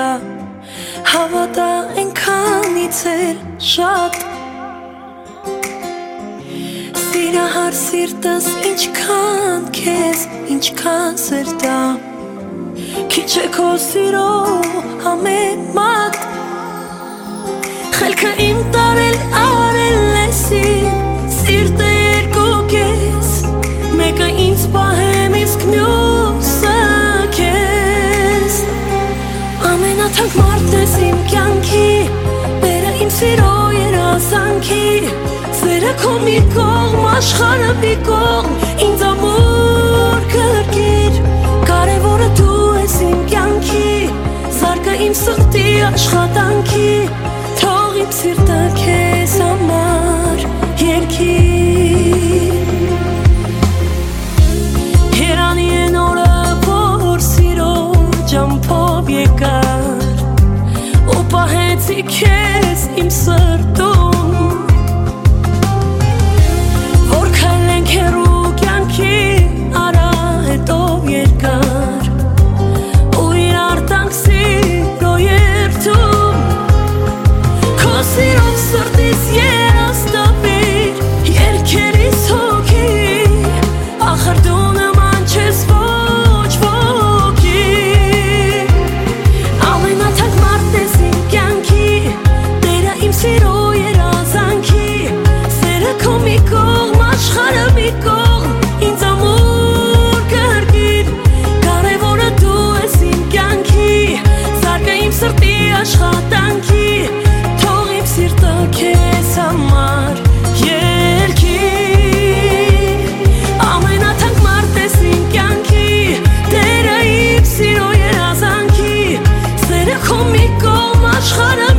կա Հավատա ենքանից էլ շատ Սիրահար սիրտս ինչքան քեզ, ինչքան սրտա Քիչ է քո սիրո ամեն մատ Խելքը իմ տարել արել ես Սիրտը երկու կես Մեկը ինձ պահեմ իսկ մյուսը քեզ Ամենաթանկ մարդն ես իմ կյանքի Բերը իմ սիրո երազանքի Սերը քո մի կողմ, աշխարհը մի կողմ Ինձ ամուր կրկիր Կարևորը դու ես իմ կյանքի Զարկը իմ սրտի աշխատանքի Թող իմ սիրտը քեզ համար երգի Երանի են օրը, որ սիրո ջամփով եկար Ու պահեցի քեզ իմ սրտում Որ քայլենք հեռու կյանքի արահետով երկար Ու իրար տանք սիրո երթում Քո սիրով սրտիս երաս տվիր Երգերիս հոգի Ախր դու նման չես ոչ ոքի Ամենաթանկ մարդն ես իմ կյանքի Տերը իմ սիրո երազանքի Սերը քո մի կողմ, աշխարհը մի կողմ Ինձ ամուր կրկիր Կարևորը դու ես իմ կյանքի Զարկը իմ սրտի աշխատանքի Թող իմ սիրտը քեզ համար երգի Ամենաթանկ մարդ ես իմ կյանքի Տերը իմ սիրո երազանքի Սերը քո մի կողմ աշխարհը